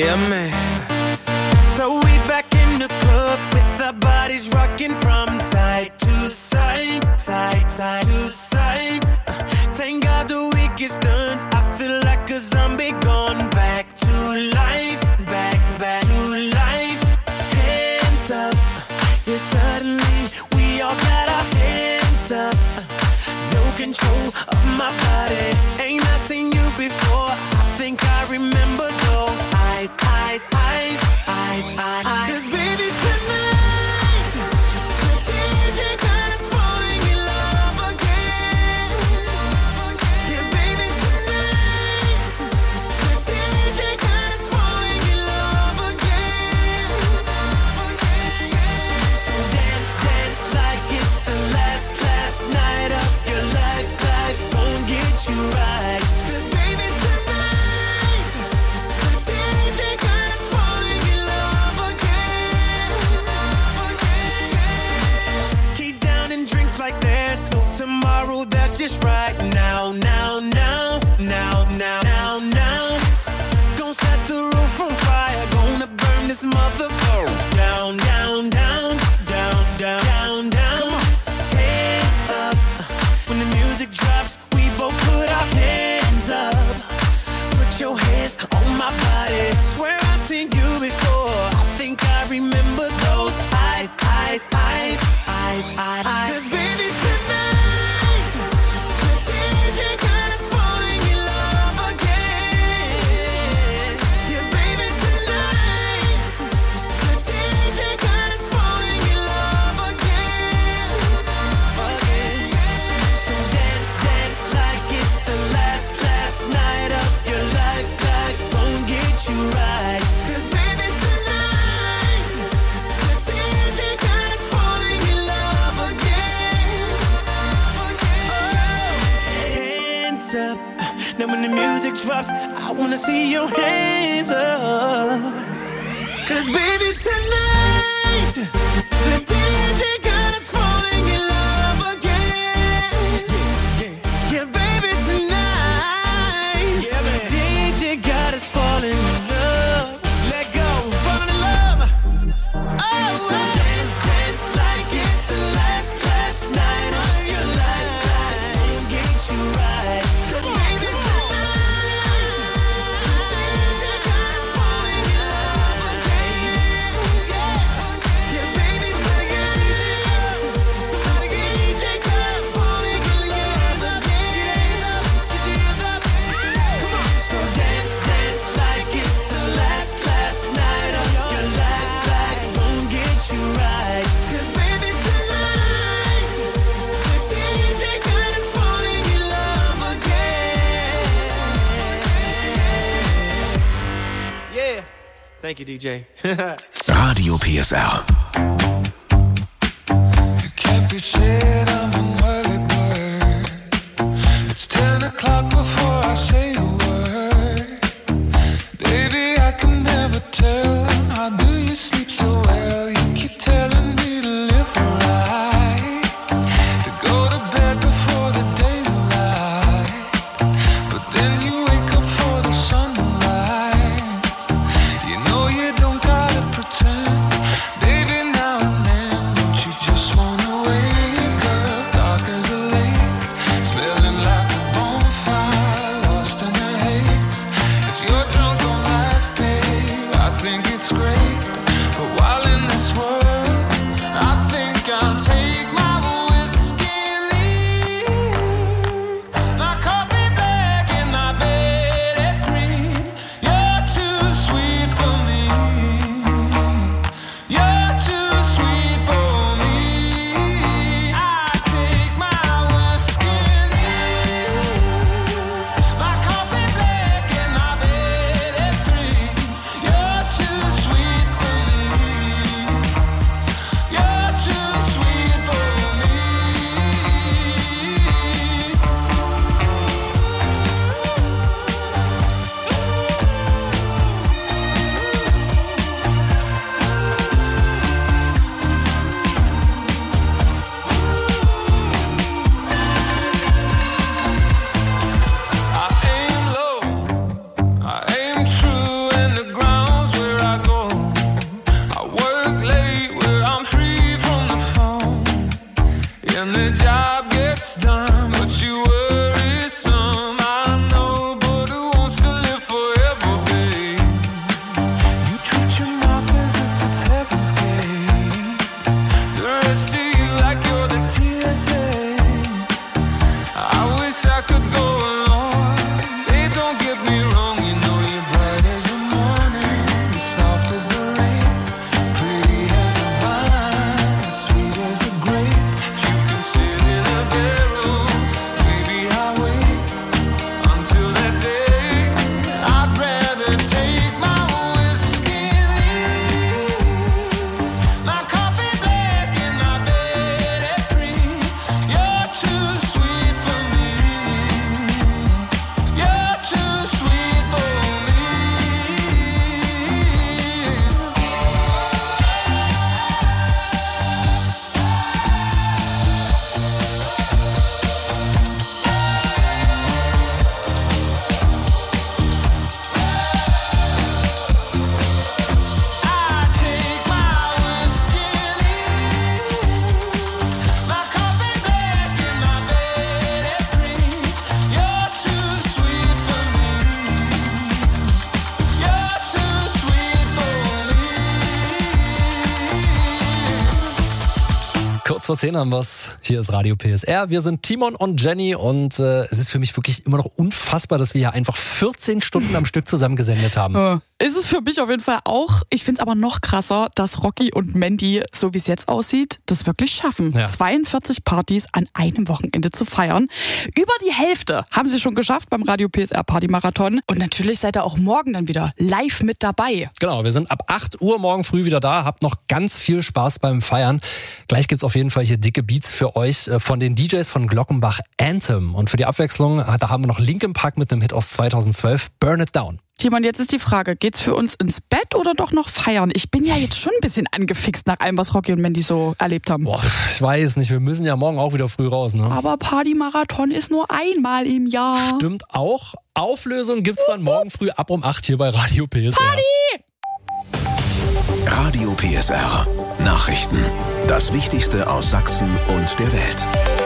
Yeah, man. So we back in the club with our bodies rocking from side to side, side, side to side. Uh, thank God the week is done. I feel like a zombie gone back to life, back, back to life. Hands up, yeah, suddenly we all got our hands up. No control of my body. Ain't I seen you before? I think I remember those eyes, eyes, eyes, eyes, eyes, eyes. 'Cause baby tonight, the D J got us falling in love again. Yeah, baby tonight, the D J got us falling in love again. So dance, dance like it's the last, last night of your life. Life won't get you right. 'Cause baby tonight, the D J got us falling in love again. Keep downing drinks like there's no tomorrow. That's just right now, now, now, now, now, now, now. Gonna set the roof on fire. Gonna burn this motherfucker down, down, down, down, down, down, down. Come on, hands up. When the music drops, we both put our hands up. Put your hands on my body. Swear I've seen you before. I think I remember those eyes, eyes, eyes, eyes, eyes, eyes. 'Cause baby tonight, the D J got us falling in love again. Yeah, baby tonight, the D J got us falling in love again, again. So dance, dance like it's the last, last night of your life. Life won't get you right. 'Cause baby tonight, the D J got us falling in love again, again. Hands up. Now when the music drops, I wanna see your hands up. 'Cause baby tonight, the D J got us falling in love again. Yeah, baby tonight, D J got us falling in love. Let go, falling in love. Oh, so dance, dance like it's the last, last night of your life. Life won't get you right. 'Cause baby tonight, the D J got us falling in love again. Yeah, yeah, baby tonight, somebody get D J got us falling in love again. Get your hands up, get your hands up. Come on. So dance, dance like it's the last, last night of your life. Life won't get you right. 'Cause baby tonight, the D J got us falling in love again. Yeah. Thank you, D J. Radio P S R. Can't be said I'm an early bird. It's ten o'clock before I say a word. Baby, I can never tell. How do you sleep so well? You keep telling me to live right, to go to bed before the daylight. But then you wake up for the sunrise. You know you don't gotta pretend. Baby, now and then, don't you just wanna wake and the job gets done, but you worry some. I know, but who wants to live forever, babe? You treat your mouth as if it's heaven's gate. The rest of you like you're the T S A. I wish I could go along. Babe, don't get me wrong, you know you're bright as the morning, soft as the rain, pretty as a vine, sweet as a grape. You can sit in a barrel, maybe I'll wait until that day. I'd rather take my whiskey and leave my coffee black and my bed at three. You're too sweet for me. You're too sweet for me. I take my whiskey and leave my coffee black and my bed at three. You're too sweet for me. You're too sweet for me. Kurz vor zehn haben wir's. Hier ist Radio P S R. Wir sind Timon und Jenny und äh, es ist für mich wirklich immer noch unfassbar, dass wir hier einfach vierzehn Stunden am Stück zusammen gesendet haben. Ja. Ist es für mich auf jeden Fall auch. Ich finde es aber noch krasser, dass Rocky und Mandy, so wie es jetzt aussieht, das wirklich schaffen. Ja. zweiundvierzig Partys an einem Wochenende zu feiern. Über die Hälfte haben sie schon geschafft beim Radio P S R Party Marathon. Und natürlich seid ihr auch morgen dann wieder live mit dabei. Genau, wir sind ab acht Uhr morgen früh wieder da. Habt noch ganz viel Spaß beim Feiern. Gleich gibt's auf jeden Fall hier dicke Beats für euch äh, von den D Js von Glockenbach Anthem. Und für die Abwechslung, äh, da haben wir noch Linkin Park mit einem Hit aus zweitausendzwölf, Burn It Down. Timon, jetzt ist die Frage, geht's für uns ins Bett oder doch noch feiern? Ich bin ja jetzt schon ein bisschen angefixt nach allem, was Rocky und Mandy so erlebt haben. Boah, ich weiß nicht, wir müssen ja morgen auch wieder früh raus, ne? Aber Party-Marathon ist nur einmal im Jahr. Stimmt auch. Auflösung gibt's dann morgen früh ab um acht hier bei Radio P S R. Party! Radio P S R. Nachrichten. Das Wichtigste aus Sachsen und der Welt.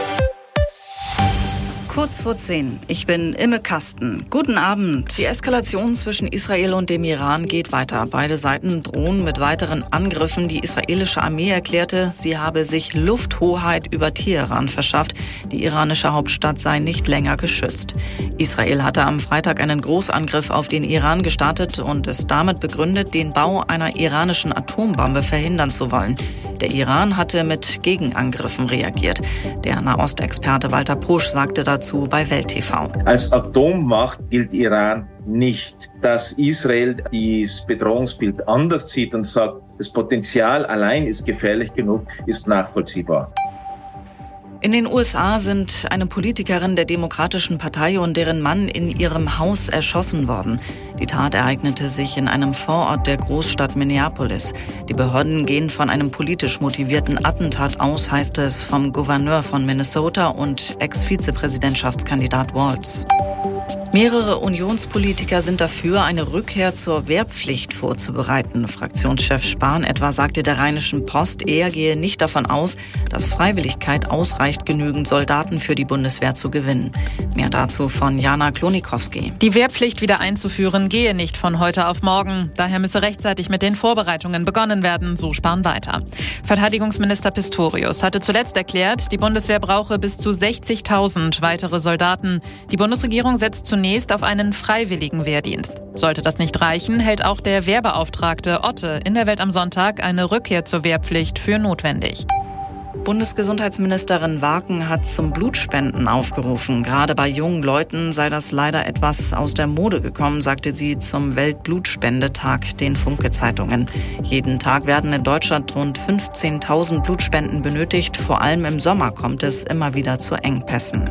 Kurz vor zehn. Ich bin Imme Kasten. Guten Abend. Die Eskalation zwischen Israel und dem Iran geht weiter. Beide Seiten drohen mit weiteren Angriffen. Die israelische Armee erklärte, sie habe sich Lufthoheit über Teheran verschafft. Die iranische Hauptstadt sei nicht länger geschützt. Israel hatte am Freitag einen Großangriff auf den Iran gestartet und es damit begründet, den Bau einer iranischen Atombombe verhindern zu wollen. Der Iran hatte mit Gegenangriffen reagiert. Der Nahostexperte Walter Posch sagte dazu bei Welt T V. Als Atommacht gilt Iran nicht. Dass Israel das Bedrohungsbild anders sieht und sagt, das Potenzial allein ist gefährlich genug, ist nachvollziehbar. In den U S A sind eine Politikerin der Demokratischen Partei und deren Mann in ihrem Haus erschossen worden. Die Tat ereignete sich in einem Vorort der Großstadt Minneapolis. Die Behörden gehen von einem politisch motivierten Attentat aus, heißt es vom Gouverneur von Minnesota und Ex-Vizepräsidentschaftskandidat Walz. Mehrere Unionspolitiker sind dafür, eine Rückkehr zur Wehrpflicht vorzubereiten. Fraktionschef Spahn etwa sagte der Rheinischen Post, er gehe nicht davon aus, dass Freiwilligkeit ausreicht, genügend Soldaten für die Bundeswehr zu gewinnen. Mehr dazu von Jana Klonikowski. Die Wehrpflicht wieder einzuführen gehe nicht von heute auf morgen. Daher müsse rechtzeitig mit den Vorbereitungen begonnen werden, so Spahn weiter. Verteidigungsminister Pistorius hatte zuletzt erklärt, die Bundeswehr brauche bis zu sechzigtausend weitere Soldaten. Die Bundesregierung setzt zunächst auf einen freiwilligen Wehrdienst. Sollte das nicht reichen, hält auch der Wehrbeauftragte Otte in der Welt am Sonntag eine Rückkehr zur Wehrpflicht für notwendig. Bundesgesundheitsministerin Waken hat zum Blutspenden aufgerufen. Gerade bei jungen Leuten sei das leider etwas aus der Mode gekommen, sagte sie zum Weltblutspendetag den Funke-Zeitungen. Jeden Tag werden in Deutschland rund fünfzehntausend Blutspenden benötigt. Vor allem im Sommer kommt es immer wieder zu Engpässen.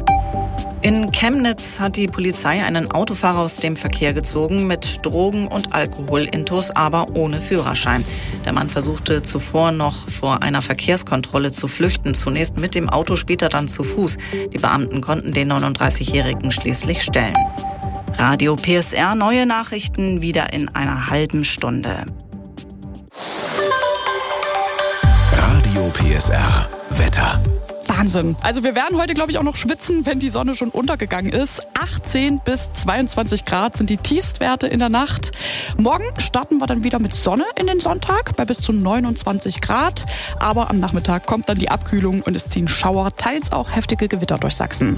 In Chemnitz hat die Polizei einen Autofahrer aus dem Verkehr gezogen mit Drogen- und Alkoholintus, aber ohne Führerschein. Der Mann versuchte zuvor noch vor einer Verkehrskontrolle zu flüchten, zunächst mit dem Auto, später dann zu Fuß. Die Beamten konnten den neununddreißigjährigen schließlich stellen. Radio P S R, neue Nachrichten wieder in einer halben Stunde. Radio P S R, Wetter. Wahnsinn. Also wir werden heute, glaube ich, auch noch schwitzen, wenn die Sonne schon untergegangen ist. achtzehn bis zweiundzwanzig Grad sind die Tiefstwerte in der Nacht. Morgen starten wir dann wieder mit Sonne in den Sonntag bei bis zu neunundzwanzig Grad. Aber am Nachmittag kommt dann die Abkühlung und es ziehen Schauer, teils auch heftige Gewitter durch Sachsen.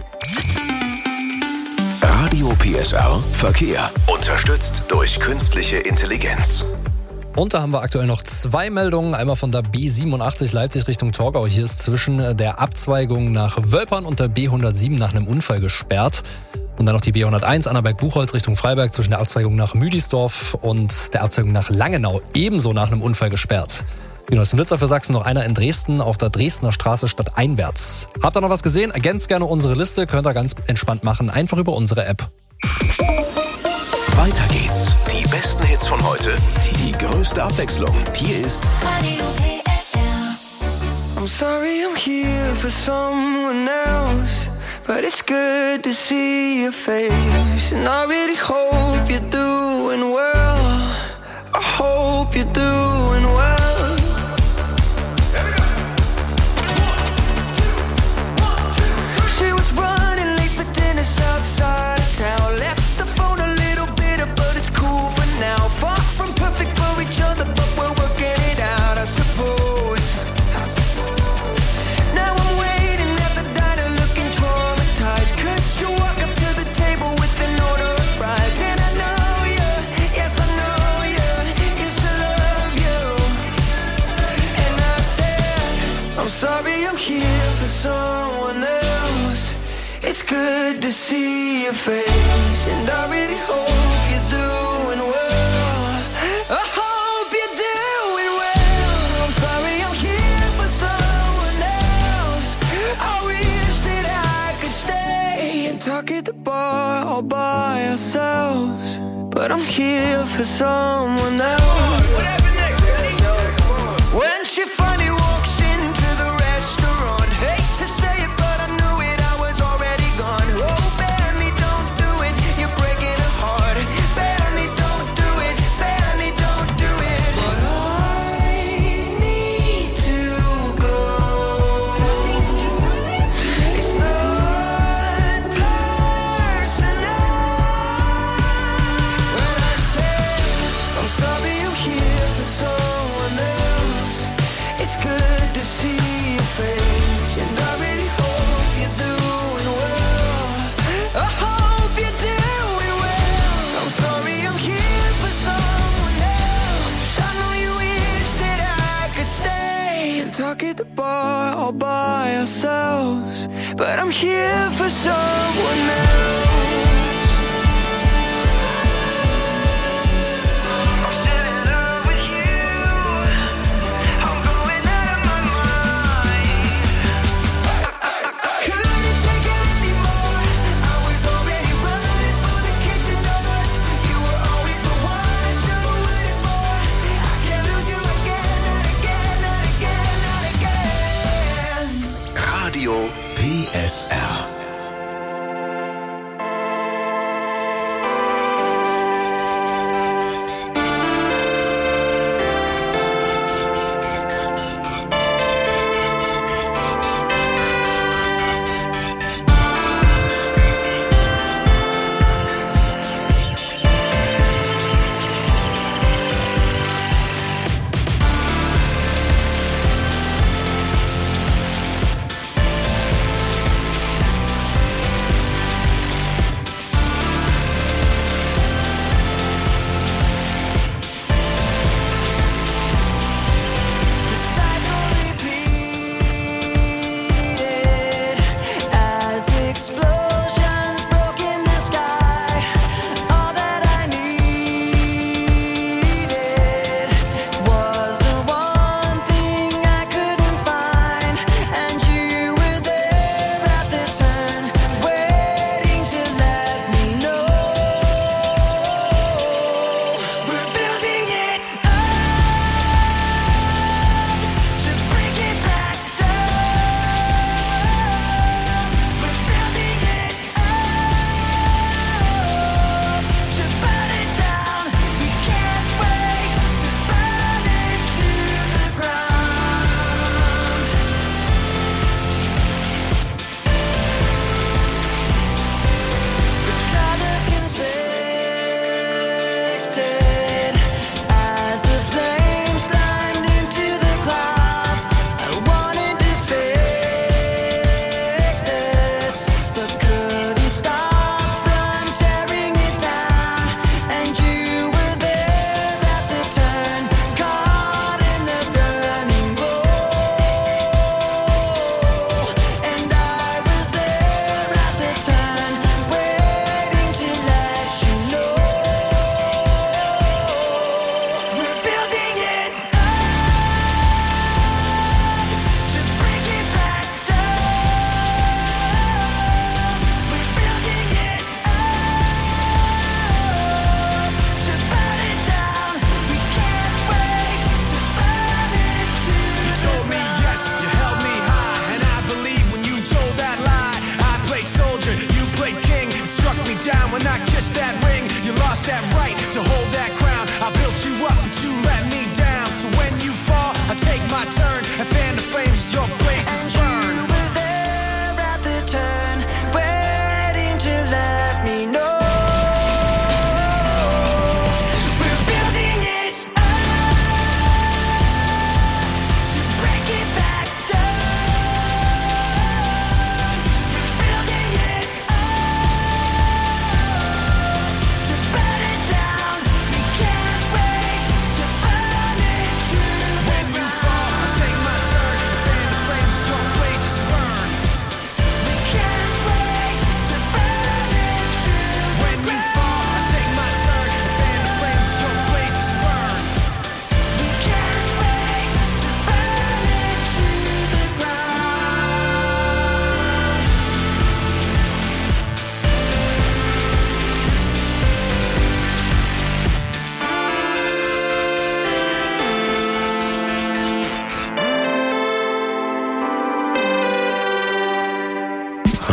Radio P S R Verkehr. Unterstützt durch künstliche Intelligenz. Und da haben wir aktuell noch zwei Meldungen. Einmal von der B siebenundachtzig Leipzig Richtung Torgau. Hier ist zwischen der Abzweigung nach Wölpern und der B hundertsieben nach einem Unfall gesperrt. Und dann noch die B hunderteins Annaberg-Buchholz Richtung Freiberg zwischen der Abzweigung nach Müdisdorf und der Abzweigung nach Langenau ebenso nach einem Unfall gesperrt. Die neuesten Blitzer für Sachsen, noch einer in Dresden auf der Dresdner Straße stadteinwärts. Habt ihr noch was gesehen? Ergänzt gerne unsere Liste, könnt ihr ganz entspannt machen, einfach über unsere App. Weiter geht's. Die besten Hits von heute, die größte Abwechslung. Hier ist I'm sorry I'm here for someone else, but it's good to see your face. And I really hope you're doing well. I hope you're doing well. She was running late for dinner outside of town. Left the phone a little bitter, but it's cool for now. Far from perfect for each other, but we're working it out, I suppose. Now I'm waiting at the diner looking traumatized, 'cause you walk up to the table with an order of fries. And I know you, yes I know you, used to love you. And I said, I'm sorry I'm here for someone else. It's good to see your face, and I really hope you're doing well. I hope you're doing well. I'm sorry I'm here for someone else. I wish that I could stay and talk at the bar all by ourselves, but I'm here for someone else. What happened next, Betty? When she finally walks into the restaurant, hate to say it, but I knew it, I was already gone. Oh, Benny, don't do it, you're breaking her heart. Benny, don't do it, Benny, don't do it. But I need to go. It's not personal. When I say I'm sorry I'm here for someone else, it's good to see your face, and I really hope you're doing well. I hope you're doing well. I'm sorry I'm here for someone else. I know you wish that I could stay and talk at the bar all by ourselves, but I'm here for someone else. I'm still in love with you. I'm going out of my mind. Couldn't take it anymore. I was already running for the kitchen doors. You were always the one I should have waited for. I can't lose you again, not again, not again, not again. Radio P S R.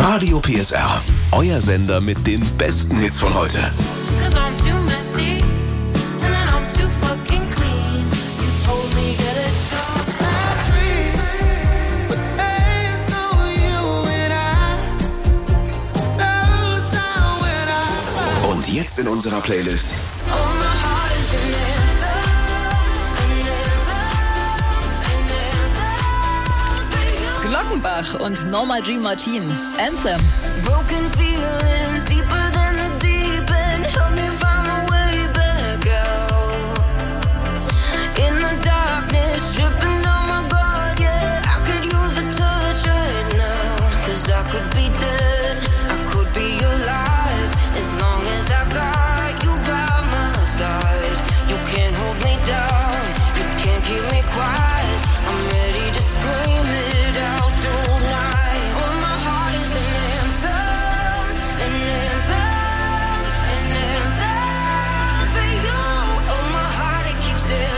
Radio P S R, euer Sender mit den besten Hits von heute. Cause I'm too messy, and then I'm too fucking clean. You told me get a job. I dream, but there's no you and I. No sound when I. Und jetzt in unserer Playlist Oh, my heart is in there. Glockenbach und Norma Jean Martin. Anthem. Broken feelings deeper than